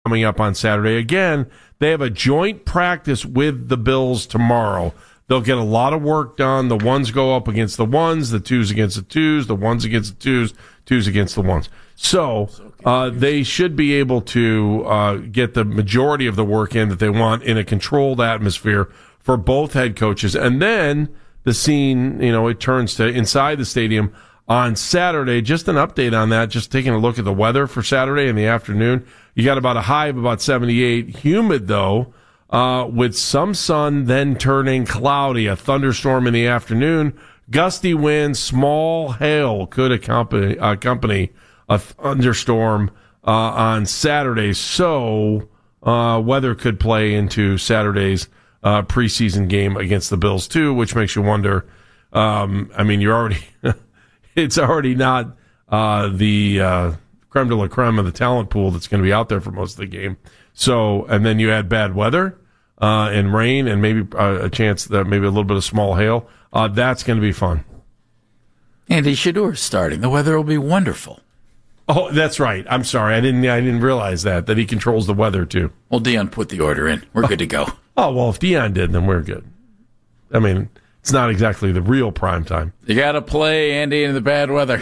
coming up on Saturday. Again, they have a joint practice with the Bills tomorrow. They'll get a lot of work done. The ones go up against the ones, the twos against the twos, the ones against the twos, twos against the ones. So they should be able to get the majority of the work in that they want in a controlled atmosphere for both head coaches. And then the scene, it turns to inside the stadium on Saturday. Just an update on that, just taking a look at the weather for Saturday in the afternoon. You got about a high of about 78. Humid, though, with some sun, then turning cloudy. A thunderstorm in the afternoon. Gusty winds, small hail could accompany a thunderstorm on Saturday. So weather could play into Saturday's preseason game against the Bills, too, which makes you wonder. You're already... It's already not the creme de la creme of the talent pool that's going to be out there for most of the game. So, and then you add bad weather and rain and maybe a chance that maybe a little bit of small hail. That's going to be fun. Andy Shador starting. The weather will be wonderful. Oh, that's right. I'm sorry. I didn't realize that he controls the weather too. Well, Dion put the order in. We're good to go. Oh, well, if Dion did, then we're good. I mean, it's not exactly the real prime time. You got to play Andy in the bad weather.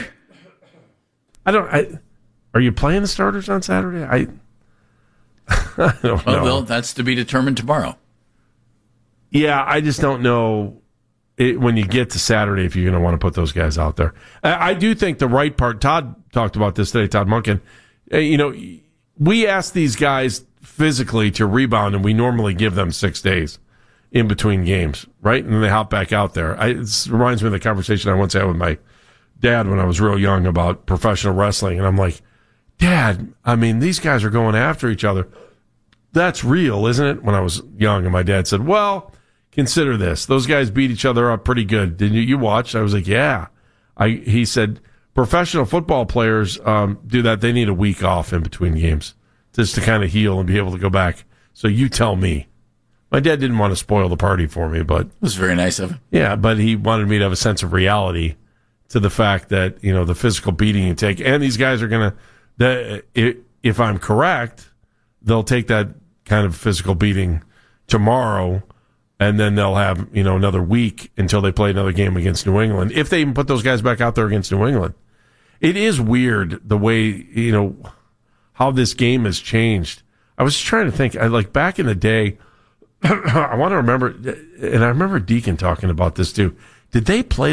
Are you playing the starters on Saturday? I don't know. Well, that's to be determined tomorrow. Yeah, I just don't know when you get to Saturday if you're going to want to put those guys out there. I do think the right part, Todd talked about this today, Todd Monken. We ask these guys physically to rebound, and we normally give them 6 days in between games, right? And then they hop back out there. It reminds me of the conversation I once had with my dad when I was real young about professional wrestling. And I'm like, Dad, these guys are going after each other. That's real, isn't it? When I was young, and my dad said, well, consider this. Those guys beat each other up pretty good. Didn't you watch? I was like, yeah. He said, professional football players do that. They need a week off in between games just to kind of heal and be able to go back. So you tell me. My dad didn't want to spoil the party for me, but... It was very nice of him. Yeah, but he wanted me to have a sense of reality to the fact that, the physical beating you take. And these guys are going to... If I'm correct, they'll take that kind of physical beating tomorrow, and then they'll have, another week until they play another game against New England. If they even put those guys back out there against New England. It is weird the way, how this game has changed. I was just trying to think, back in the day... I want to remember, and I remember Deacon talking about this too. Did they play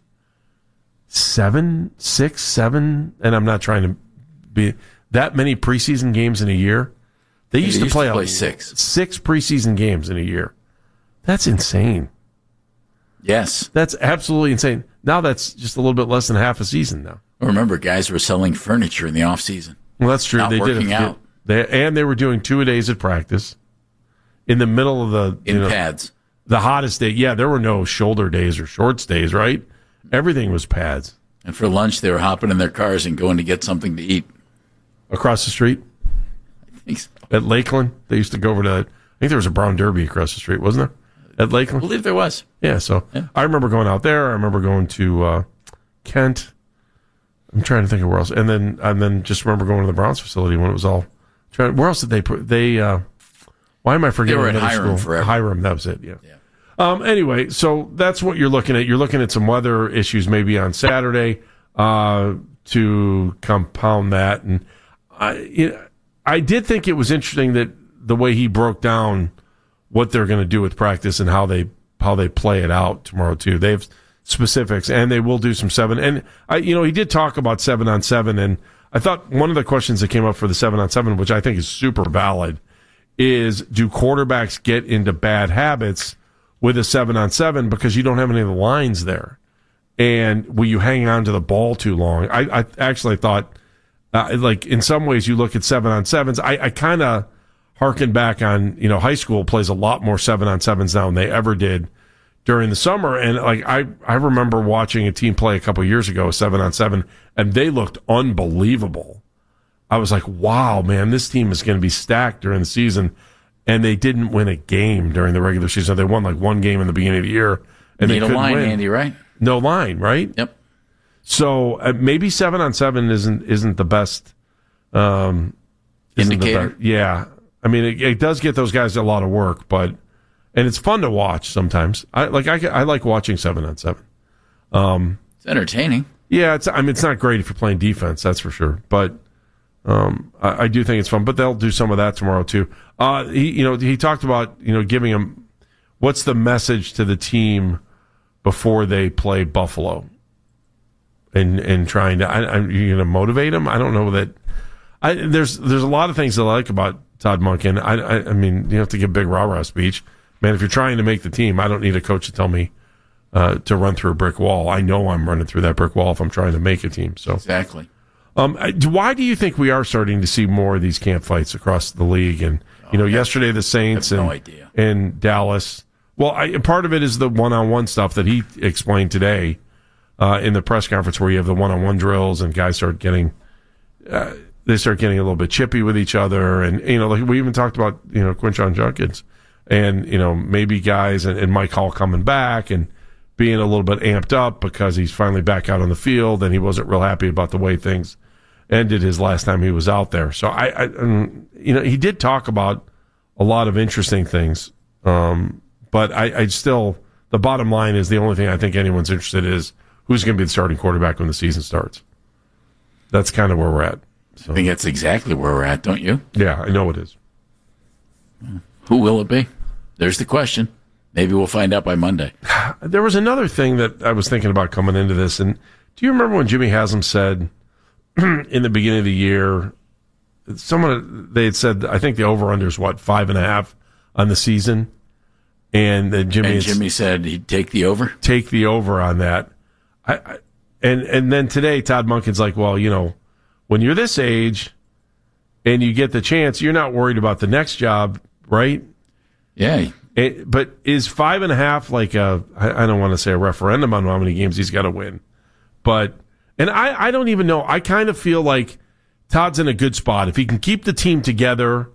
7, 6, 7? And I'm not trying to be that many preseason games in a year. They used to play 6 preseason games in a year. That's insane. Yes. That's absolutely insane. Now that's just a little bit less than half a season now. Remember, guys were selling furniture in the off season. Well, that's true. Not they working did out. They were doing 2-a-days at practice. In the middle of the pads, the hottest day. Yeah, there were no shoulder days or shorts days, right? Everything was pads. And for lunch, they were hopping in their cars and going to get something to eat across the street. I think so. At Lakeland, they used to go over to. I think there was a Brown Derby across the street, wasn't there? At Lakeland, I believe there was. Yeah, so yeah. I remember going out there. I remember going to Kent. I'm trying to think of where else, and then just remember going to the Browns facility when it was all. Where else did they put they? Why am I forgetting? They were at Hiram forever. Hiram, that was it, yeah. Anyway, so that's what you're looking at. You're looking at some weather issues maybe on Saturday to compound that. And I did think it was interesting that the way he broke down what they're going to do with practice and how they play it out tomorrow, too. They have specifics, and they will do some 7. And, he did talk about 7-on-7, and I thought one of the questions that came up for the 7-on-7, which I think is super valid, is do quarterbacks get into bad habits with a 7-on-7 because you don't have any of the lines there? And will you hang on to the ball too long? I actually thought, in some ways you look at 7-on-7s. I kind of harken back on, high school plays a lot more 7-on-7s now than they ever did during the summer. And I remember watching a team play a couple years ago, 7-on-7, and they looked unbelievable. I was like, wow, man, this team is going to be stacked during the season. And they didn't win a game during the regular season. They won one game in the beginning of the year. And Need they couldn't a line, win. Andy, right? No line, right? Yep. So maybe 7-on-7 isn't the best indicator. Yeah. I mean, it does get those guys a lot of work, and it's fun to watch sometimes. I like watching 7-on-7. It's entertaining. Yeah, it's not great if you're playing defense, that's for sure. But I do think it's fun. But they'll do some of that tomorrow too. He talked about giving them what's the message to the team before they play Buffalo, and trying to. You're going to motivate them. I don't know that. There's a lot of things I like about Todd Monken. I mean, you have to give a big rah-rah speech. Man, if you're trying to make the team, I don't need a coach to tell me to run through a brick wall. I know I'm running through that brick wall if I'm trying to make a team. So exactly. Why do you think we are starting to see more of these camp fights across the league? And yesterday the Saints and Dallas. Well, part of it is the one-on-one stuff that he explained today in the press conference, where you have the one-on-one drills and guys start getting they start getting a little bit chippy with each other, and like we even talked about Quinshon Judkins and maybe guys and Mike Hall coming back and being a little bit amped up because he's finally back out on the field and he wasn't real happy about the way things ended his last time he was out there. So he did talk about a lot of interesting things, but I still, the bottom line is the only thing I think anyone's interested in is who's going to be the starting quarterback when the season starts. That's kind of where we're at. So. I think that's exactly where we're at, don't you? Yeah, I know it is. Who will it be? There's the question. Maybe we'll find out by Monday. There was another thing that I was thinking about coming into this, and do you remember when Jimmy Haslam said in the beginning of the year, they had said, I think the over-under is 5.5 on the season, and Jimmy said he'd take the over? Take the over on that. And then today, Todd Monken's like, well, when you're this age and you get the chance, you're not worried about the next job, right? Yeah. But is 5.5 like I don't want to say a referendum on how many games he's got to win, and I don't even know. I kind of feel like Todd's in a good spot. If he can keep the team together,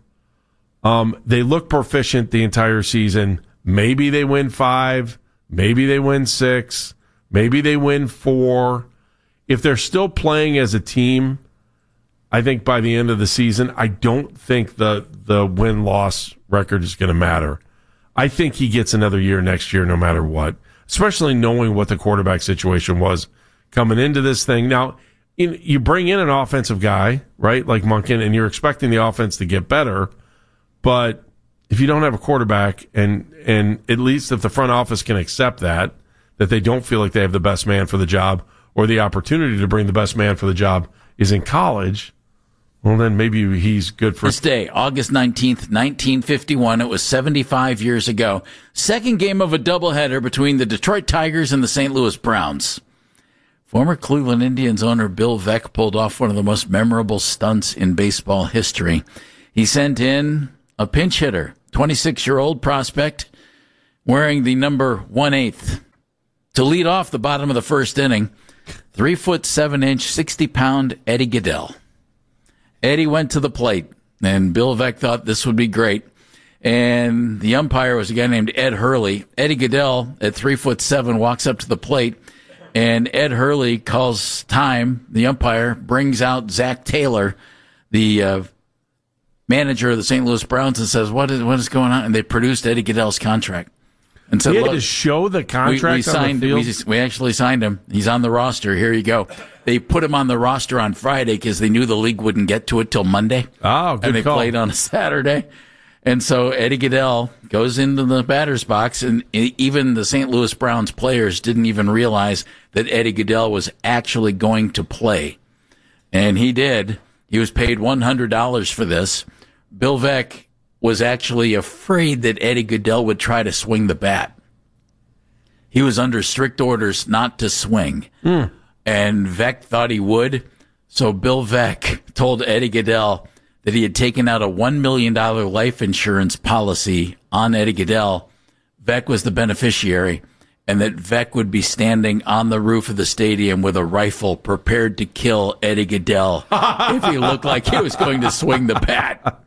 they look proficient the entire season. Maybe they win 5, maybe they win 6, maybe they win 4. If they're still playing as a team, I think by the end of the season, I don't think the win-loss record is going to matter. I think he gets another year next year no matter what, especially knowing what the quarterback situation was coming into this thing. Now, you bring in an offensive guy, right, like Monken, and you're expecting the offense to get better, but if you don't have a quarterback, and at least if the front office can accept that they don't feel like they have the best man for the job, or the opportunity to bring the best man for the job is in college, well, then maybe he's good for... This day, August 19th, 1951, it was 75 years ago. Second game of a doubleheader between the Detroit Tigers and the St. Louis Browns. Former Cleveland Indians owner Bill Veeck pulled off one of the most memorable stunts in baseball history. He sent in a pinch hitter, 26-year-old prospect, wearing the number 1/8, to lead off the bottom of the first inning. 3'7", 60-pound Eddie Goodell. Eddie went to the plate, and Bill Veeck thought this would be great. And the umpire was a guy named Ed Hurley. Eddie Goodell, at 3'7", walks up to the plate, and Ed Hurley calls time. The umpire brings out Zach Taylor, the manager of the St. Louis Browns, and says, "What is going on?" And they produced Eddie Goodell's contract. And said, he had to show the contract on the field? We actually signed him. He's on the roster. Here you go. They put him on the roster on Friday because they knew the league wouldn't get to it till Monday. Oh, good And they call. played on a Saturday. And so Eddie Goodell goes into the batter's box, and even the St. Louis Browns players didn't even realize that Eddie Goodell was actually going to play. And he did. He was paid $100 for this. Bill Veeck was actually afraid that Eddie Goodell would try to swing the bat. He was under strict orders not to swing. And Veeck thought he would. So Bill Veeck told Eddie Goodell that he had taken out a $1 million life insurance policy on Eddie Goodell. Veeck was the beneficiary, and that Veeck would be standing on the roof of the stadium with a rifle prepared to kill Eddie Goodell if he looked like he was going to swing the bat.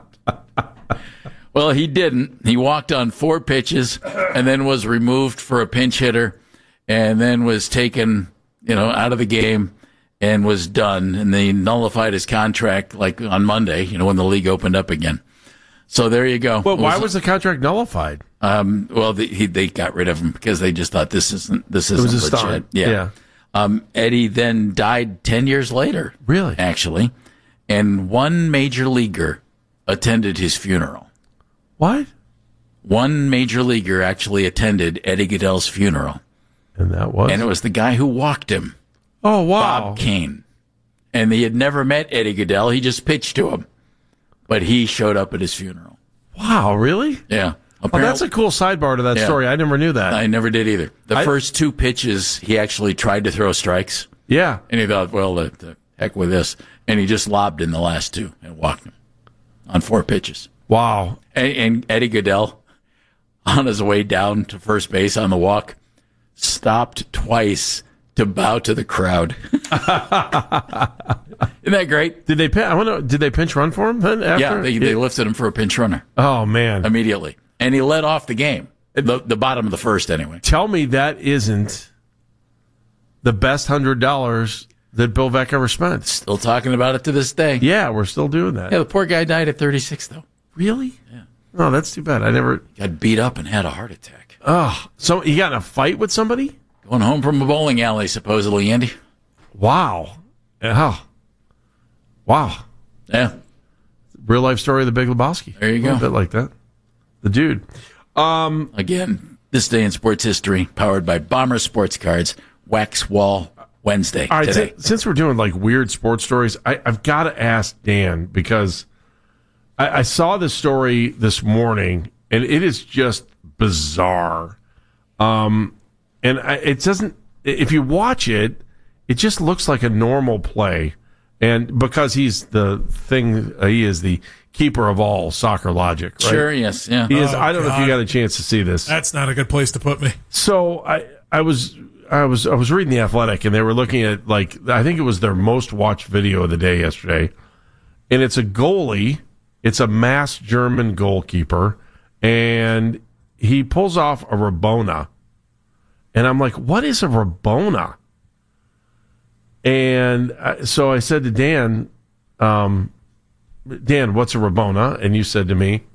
Well, he didn't. He walked on 4 pitches and then was removed for a pinch hitter and then was taken, out of the game. and was done, and they nullified his contract like on Monday, when the league opened up again. So there you go. Well, why was the contract nullified? They got rid of him because they just thought this isn't legit. Yeah. Eddie then died 10 years later. Really? Actually. And one major leaguer attended his funeral. What? One major leaguer actually attended Eddie Goodell's funeral. And that was? And it was the guy who walked him. Oh, wow. Bob Kane. And he had never met Eddie Goodell. He just pitched to him. But he showed up at his funeral. Wow, really? Yeah. Oh, that's a cool sidebar to that story. I never knew that. I never did either. The first 2 pitches, he actually tried to throw strikes. Yeah. And he thought, well, the heck with this. And he just lobbed in the last 2 and walked him on 4 pitches. Wow. And Eddie Goodell, on his way down to first base on the walk, stopped twice to bow to the crowd. Isn't that great? Did they pinch run for him then? After? Yeah, they lifted him for a pinch runner. Oh, man. Immediately. And he led off the game. The bottom of the first, anyway. Tell me that isn't the best $100 that Bill Veeck ever spent. Still talking about it to this day. Yeah, we're still doing that. Yeah, the poor guy died at 36, though. Really? Yeah. Oh, that's too bad. Got beat up and had a heart attack. Oh, so he got in a fight with somebody? Going home from a bowling alley, supposedly, Andy. Wow. Oh. Wow. Yeah. Real life story of the Big Lebowski. There you go. A bit like that. The dude. Again, this day in sports history, powered by Bomber Sports Cards, Wax Wall Wednesday. All right, today. Since we're doing like weird sports stories, I've got to ask Dan because I saw this story this morning and it is just bizarre. It doesn't. If you watch it, it just looks like a normal play, and because he is the keeper of all soccer logic. Right? Sure. Yes. Yeah. He is. I don't know if you got a chance to see this. That's not a good place to put me. So I was reading The Athletic, and they were looking at I think it was their most watched video of the day yesterday, and it's a goalie. It's a mass German goalkeeper, and he pulls off a Rabona. And I'm like, what is a Rabona? And so I said to Dan, Dan, what's a Rabona? And you said to me,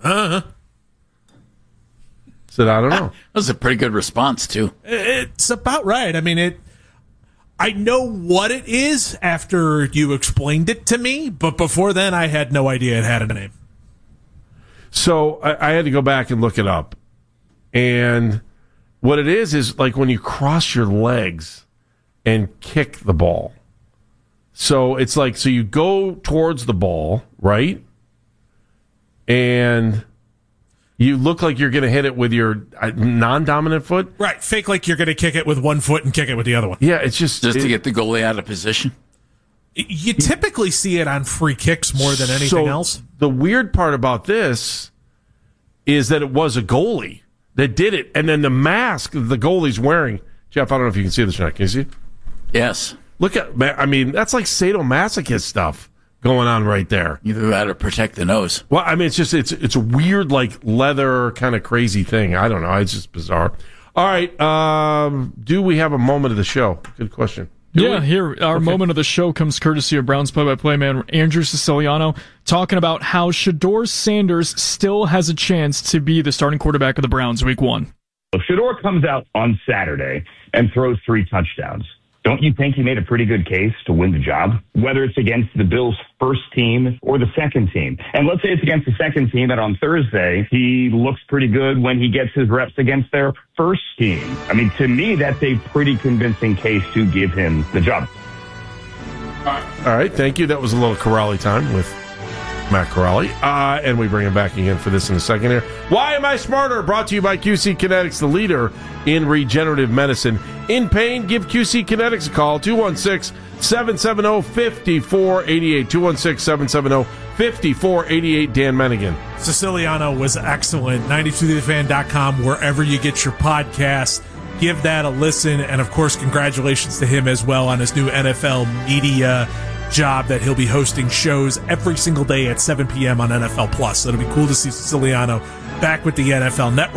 said, I don't know. That was a pretty good response, too. It's about right. I mean, I know what it is after you explained it to me, but before then I had no idea it had a name. So I had to go back and look it up. And what it is like when you cross your legs and kick the ball. So it's like, so you go towards the ball, right? And you look like you're going to hit it with your non-dominant foot. Right. Fake like you're going to kick it with one foot and kick it with the other one. Yeah, it's just to get the goalie out of position. You typically see it on free kicks more than anything else. The weird part about this is that it was a goalie that did it, and then the mask the goalie's wearing. Jeff, I don't know if you can see this or not. Can you see it? Yes. Look at, I mean, that's like sadomasochist stuff going on right there. Either that or protect the nose. Well, I mean, it's a weird, like, leather kind of crazy thing. I don't know. It's just bizarre. All right. Do we have a moment of the show? Good question. Here, our moment of the show comes courtesy of Browns play-by-play man Andrew Siciliano, talking about how Shedeur Sanders still has a chance to be the starting quarterback of the Browns week 1. If Shedeur comes out on Saturday and throws 3 touchdowns, don't you think he made a pretty good case to win the job? Whether it's against the Bills' first team or the second team. And let's say it's against the second team, and on Thursday, he looks pretty good when he gets his reps against their first team. I mean, to me, that's a pretty convincing case to give him the job. All right, thank you. That was a little Corrali time with Matt Corrali. And we bring him back again for this in a second here. Why Am I Smarter? Brought to you by QC Kinetics, the leader in regenerative medicine. In pain, give QC Kinetics a call, 216-770-5488. 216-770-5488. Dan Mennigan. Siciliano was excellent. 92thefan.com, wherever you get your podcasts. Give that a listen. And, of course, congratulations to him as well on his new NFL media job that he'll be hosting shows every single day at 7 p.m. on NFL Plus. So it'll be cool to see Siciliano back with the NFL Network.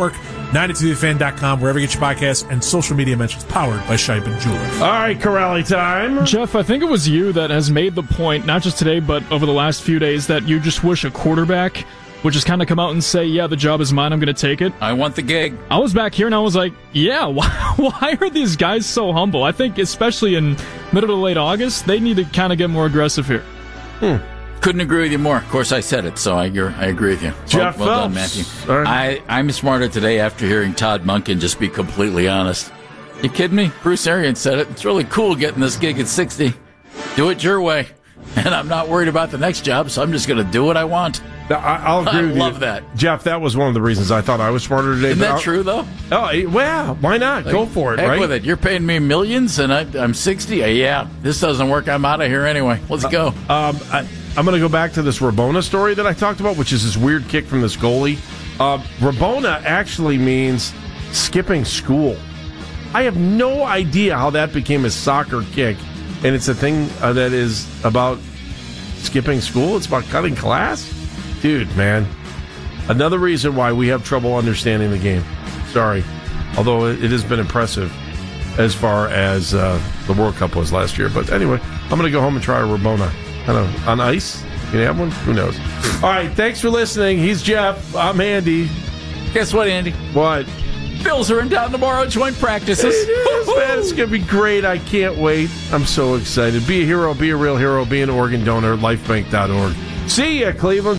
923thefan.com, wherever you get your podcasts, and social media mentions powered by Scheib Jewelers. All right, Corrali time. Jeff, I think it was you that has made the point, not just today, but over the last few days, that you just wish a quarterback would just kind of come out and say, yeah, the job is mine, I'm going to take it. I want the gig. I was back here and I was like, yeah, why are these guys so humble? I think especially in middle to late August, they need to kind of get more aggressive here. Couldn't agree with you more. Of course, I said it, so I agree with you. Jeff well done, Phelps. Matthew. I'm smarter today after hearing Todd Monken just be completely honest. You kidding me? Bruce Arians said it. It's really cool getting this gig at 60. Do it your way. And I'm not worried about the next job, so I'm just going to do what I want. I'll agree with you. I love that. Jeff, that was one of the reasons I thought I was smarter today. Isn't that true, though? Oh, well, why not? Go for it, heck right? with it. You're paying me millions, and I'm 60. Yeah, this doesn't work. I'm out of here anyway. Let's go. I'm going to go back to this Rabona story that I talked about, which is this weird kick from this goalie. Rabona actually means skipping school. I have no idea how that became a soccer kick, and it's a thing that is about skipping school. It's about cutting class. Dude, man. Another reason why we have trouble understanding the game. Sorry. Although it has been impressive as far as the World Cup was last year. But anyway, I'm going to go home and try a Rabona. I don't know, on ice? Can you have one? Who knows? All right, thanks for listening. He's Jeff. I'm Andy. Guess what, Andy? What? Bills are in town tomorrow. Joint practices. It is, man. It's going to be great. I can't wait. I'm so excited. Be a hero. Be a real hero. Be an organ donor. Lifebank.org. See ya, Cleveland.